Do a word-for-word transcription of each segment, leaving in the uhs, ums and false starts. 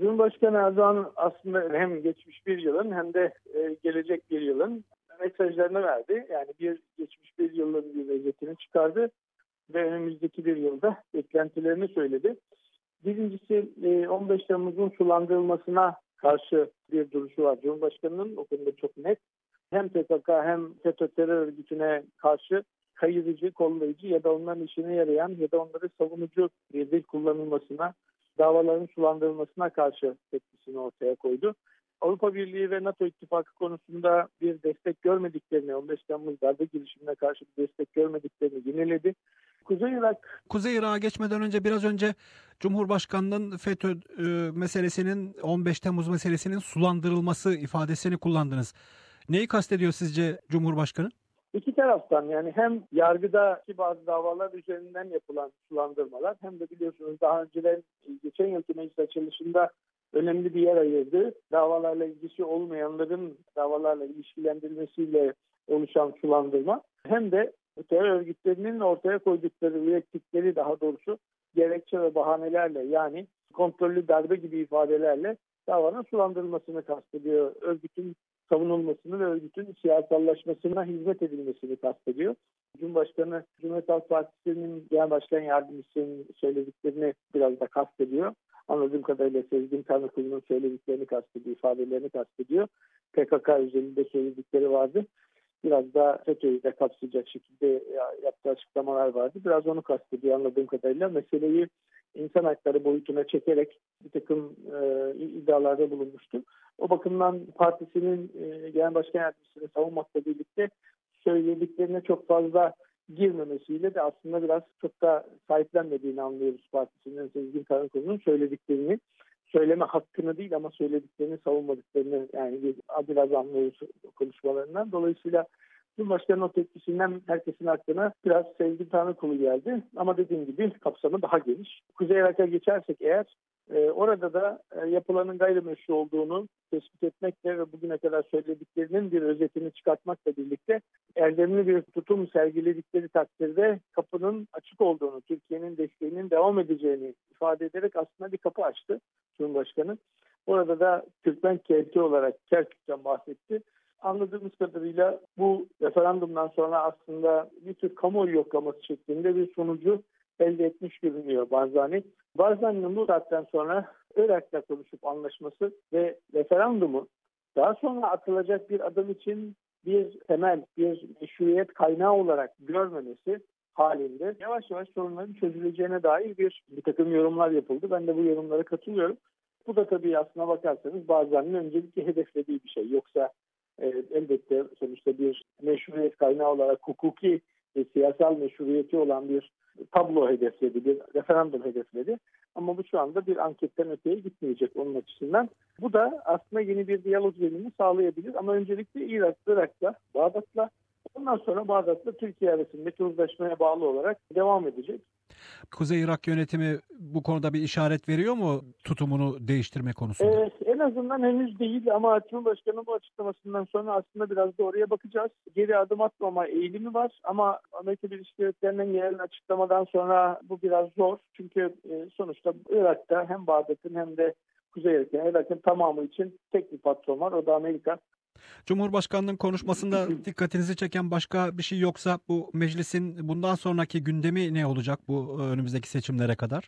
Cumhurbaşkanı Erdoğan aslında hem geçmiş bir yılın hem de e, gelecek bir yılın mesajlarını verdi. Yani bir geçmiş bir yılın bir özetini çıkardı ve önümüzdeki bir yılda beklentilerini söyledi. Birincisi e, on beş Temmuz'un sulandırılmasına karşı bir duruşu var Cumhurbaşkanı'nın. O konuda çok net. Hem P K K hem FETÖ terör örgütüne karşı kayırıcı, kollayıcı ya da onların işine yarayan ya da onları savunucu bir dil kullanılmasına, davaların sulandırılmasına karşı tepkisini ortaya koydu. Avrupa Birliği ve NATO ittifakı konusunda bir destek görmediklerini, on beş Temmuz darbe girişimine karşı bir destek görmediklerini yineledi. Kuzey Irak Kuzey Irak'a geçmeden önce biraz önce Cumhurbaşkanı'nın FETÖ e, meselesinin on beş Temmuz meselesinin sulandırılması ifadesini kullandınız. Neyi kastediyor sizce Cumhurbaşkanı? İki taraftan yani hem yargıdaki bazı davalar üzerinden yapılan sulandırmalar hem de biliyorsunuz daha önceden geçen yılki meclis açılışında önemli bir yer ayırdı. Davalarla ilgisi olmayanların davalarla ilişkilendirilmesiyle oluşan sulandırma hem de terör örgütlerinin ortaya koydukları, ürettikleri daha doğrusu gerekçe ve bahanelerle yani kontrollü darbe gibi ifadelerle davanın sulandırılmasını kastediyor. Örgütün savunulmasını ve örgütün siyasallaşmasına hizmet edilmesini kastediyor. Cumhurbaşkanı Cumhuriyet Halk Partisi'nin genel başkan yardımcısının söylediklerini biraz da kastediyor. Anladığım kadarıyla Sezgin Tanrıkulu'nun söylediklerini kastediyor, ifadelerini kastediyor. P K K üzerinde söyledikleri vardı. Biraz da FETÖ'yü de kapsayacak şekilde yaptığı açıklamalar vardı. Biraz onu kastediyor anladığım kadarıyla. Meseleyi insan hakları boyutuna çekerek bir takım e, iddialarda bulunmuştu. O bakımdan partisinin e, genel başkan yardımcısını savunmakla birlikte söylediklerine çok fazla girmemesiyle de aslında biraz çok da sahiplenmediğini anlıyoruz partisinin Sezgin Karakoğlu'nun söylediklerini. Söyleme hakkını değil ama söylediklerini savunmadıklarını yani biraz anlıyoruz konuşmalarından. Dolayısıyla Cumhurbaşkanı'nın o tepkisinden herkesin aklına biraz Sezgin Tanrıkulu geldi. Ama dediğim gibi kapsamı daha geniş. Kuzey Irak'a geçersek eğer e, orada da e, yapılanın gayrimeşru olduğunu tespit etmekle ve bugüne kadar söylediklerinin bir özetini çıkartmakla birlikte erdemli bir tutum sergiledikleri takdirde kapının açık olduğunu, Türkiye'nin desteğinin devam edeceğini ifade ederek aslında bir kapı açtı Cumhurbaşkanı. Orada da Türkmen Kerkü olarak Kerkük'ten bahsetti. Anladığımız kadarıyla bu referandumdan sonra aslında bir tür kamuoyu yoklaması şeklinde bir sonucu elde etmiş görünüyor Barzani. Barzani'nin bu saatten sonra Irak'la konuşup anlaşması ve referandumu daha sonra atılacak bir adım için bir temel, bir meşruiyet kaynağı olarak görmemesi halinde yavaş yavaş sorunların çözüleceğine dair bir, bir takım yorumlar yapıldı. Ben de bu yorumlara katılıyorum. Bu da tabii aslına bakarsanız Barzani'nin öncelikle hedeflediği bir şey. Yoksa e, elbette sonuçta bir meşruiyet kaynağı olarak hukuki ve siyasal meşruiyeti olan bir tablo hedefledi, bir referandum hedefledi. Ama bu şu anda bir anketten öteye gitmeyecek onun açısından. Bu da aslında yeni bir diyalog zemini sağlayabilir. Ama öncelikle Irak, Irak'la, Bağdat'la, ondan sonra Bağdat'la Türkiye arasındaki uzlaşmaya bağlı olarak devam edecek. Kuzey Irak yönetimi bu konuda bir işaret veriyor mu tutumunu değiştirme konusunda? Evet, en azından henüz değil ama Cumhurbaşkanı bu açıklamasından sonra aslında biraz da oraya bakacağız. Geri adım atmama eğilimi var ama Amerika Birleşik Devletleri'nden gelen açıklamadan sonra bu biraz zor. Çünkü sonuçta Irak'ta hem Bağdat'ın hem de Kuzey Irak'ın, Irak'ın tamamı için tek bir patron var, o da Amerika. Cumhurbaşkanının konuşmasında dikkatinizi çeken başka bir şey yoksa bu meclisin bundan sonraki gündemi ne olacak bu önümüzdeki seçimlere kadar?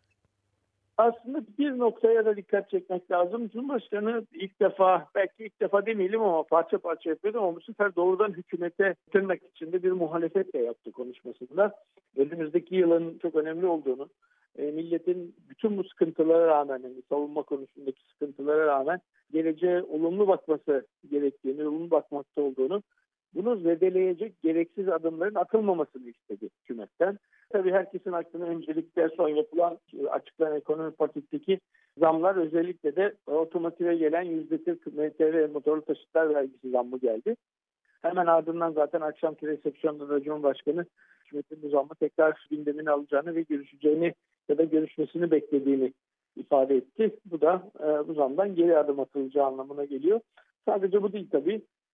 Aslında bir noktaya da dikkat çekmek lazım. Cumhurbaşkanı ilk defa, belki ilk defa demeyelim ama parça parça yapıyordu ama bu sefer doğrudan hükümete tırnak içinde bir muhalefet de yaptı konuşmasında. Önümüzdeki yılın çok önemli olduğunu, e, milletin bütün bu sıkıntılara rağmen, yani savunma konusundaki sıkıntılara rağmen geleceğe olumlu bakması gerektiğini, olumlu bakmakta olduğunu, bunu zedeleyecek gereksiz adımların atılmamasını istedi hükümetten. Tabii herkesin aklına öncelikle son yapılan açıklanan ekonomi paketteki zamlar, özellikle de otomotive gelen yüzde kırk M T V motorlu taşıtlar vergisi zammı geldi. Hemen ardından zaten akşamki resepsiyonda da Cumhurbaşkanı hükümetin bu zammı tekrar gündemine alacağını ve görüşeceğini ya da görüşmesini beklediğini ifade etti. Bu da e, bu zamdan geri adım atılacağı anlamına geliyor. Sadece bu değil tabii.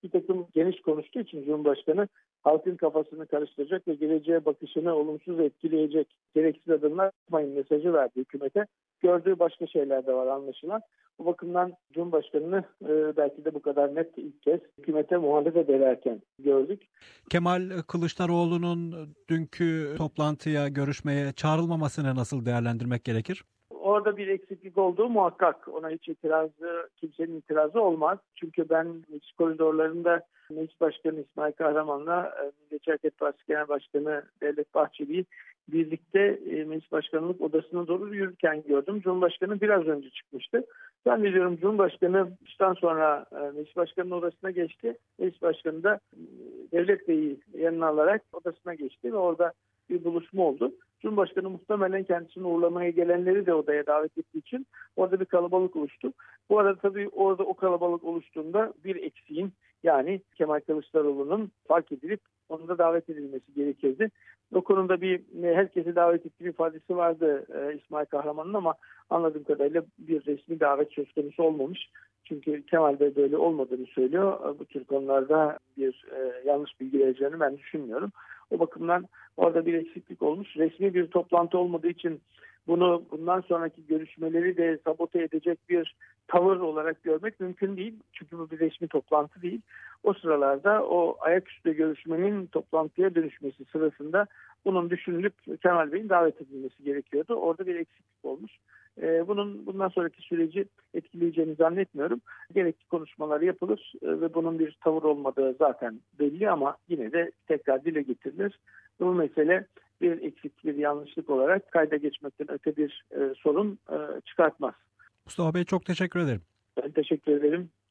bir takım geniş konuştuğu için Cumhurbaşkanı halkın kafasını karıştıracak ve geleceğe bakışını olumsuz etkileyecek gereksiz adımlar yapmayın mesajı verdi hükümete. Gördüğü başka şeyler de var anlaşılan. Bu bakımdan Cumhurbaşkanı'nı e, belki de bu kadar net ilk kez hükümete muhalefet ederken gördük. Kemal Kılıçdaroğlu'nun dünkü toplantıya, görüşmeye çağrılmamasını nasıl değerlendirmek gerekir? Orada bir eksiklik olduğu muhakkak. Ona hiç itirazı, kimsenin itirazı olmaz. Çünkü ben meclis koridorlarında Meclis Başkanı İsmail Kahraman'la Milliyetçi Hareket Partisi Genel Başkanı Devlet Bahçeli'yi birlikte e, Meclis Başkanlık odasına doğru yürürken gördüm. Cumhurbaşkanı biraz önce çıkmıştı. Ben de diyorum Cumhurbaşkanı çıktıktan sonra e, Meclis Başkanı'nın odasına geçti. Meclis Başkanı da e, Devlet Bey'i yanına alarak odasına geçti ve orada bir buluşma oldu. Cumhurbaşkanı muhtemelen kendisini uğurlamaya gelenleri de odaya davet ettiği için orada bir kalabalık oluştu. Bu arada tabii orada o kalabalık oluştuğunda bir eksiğin yani Kemal Kılıçdaroğlu'nun fark edilip onun da davet edilmesi gerekirdi. O konuda bir herkesi davet ettiği ifadesi vardı e, İsmail Kahraman'ın ama anladığım kadarıyla bir resmi davet söz konusu olmamış. Çünkü Kemal Bey böyle olmadığını söylüyor. Bu tür konularda bir e, yanlış bilgi vereceğini ben düşünmüyorum. O bakımdan orada bir eksiklik olmuş. Resmi bir toplantı olmadığı için bunu bundan sonraki görüşmeleri de sabote edecek bir tavır olarak görmek mümkün değil. Çünkü bu bir resmi toplantı değil. O sıralarda o ayaküstü görüşmenin toplantıya dönüşmesi sırasında bunun düşünülüp Kemal Bey'in davet edilmesi gerekiyordu. Orada bir eksiklik olmuş. Bunun bundan sonraki süreci etkileyeceğini zannetmiyorum. Gerekli konuşmalar yapılır ve bunun bir tavır olmadığı zaten belli ama yine de tekrar dile getirilir. Bu mesele bir eksik, bir yanlışlık olarak kayda geçmekten öte bir e, sorun e, çıkartmaz. Mustafa Bey çok teşekkür ederim. Ben teşekkür ederim.